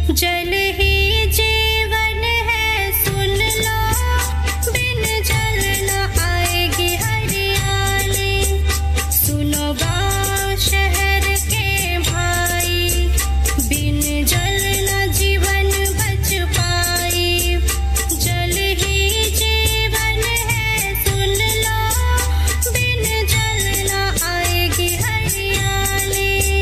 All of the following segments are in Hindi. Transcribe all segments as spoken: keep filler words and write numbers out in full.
जल ही जीवन है सुन लो, बिन जल न आएगी हरियाली। सुनो गाँव शहर के भाई, बिन जल न जीवन बच पाई। जल ही जीवन है सुन लो, बिन जल न आएगी हरियाली।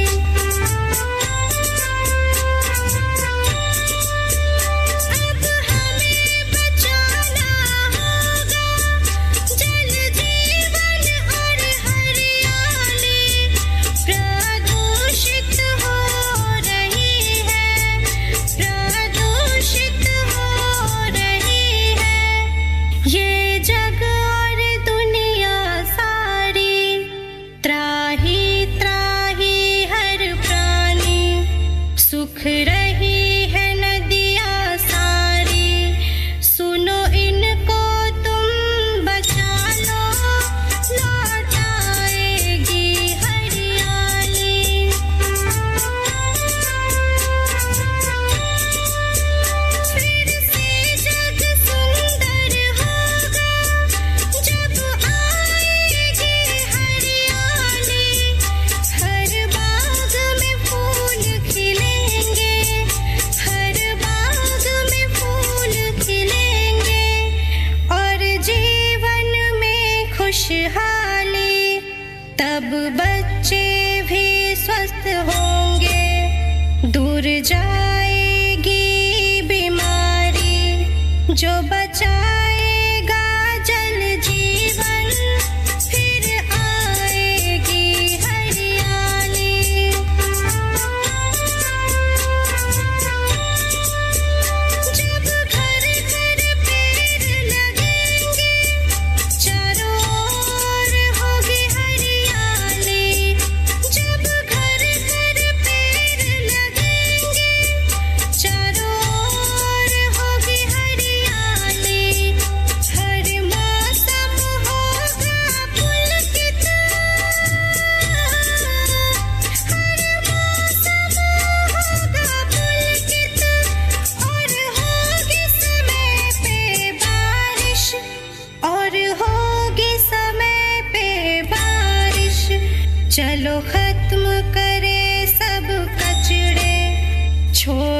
सुख रही है नदियाँ सारी, सुनो इनको तुम बचा लो, लौट आएगी हरियाली। फिर से जग सुंदर होगा जब आएगी हरियाली। हर बाग में फूल खिले, हर बाग में फूल खिलेंगे और जीवन में खुशहाली। तब बच्चे भी स्वस्थ होंगे, दूर जाएगी बीमारी। जो बचाएगा जल जीवन, फिर आएगी हरियाली। चलो खत्म करे सब कचड़े, छोड़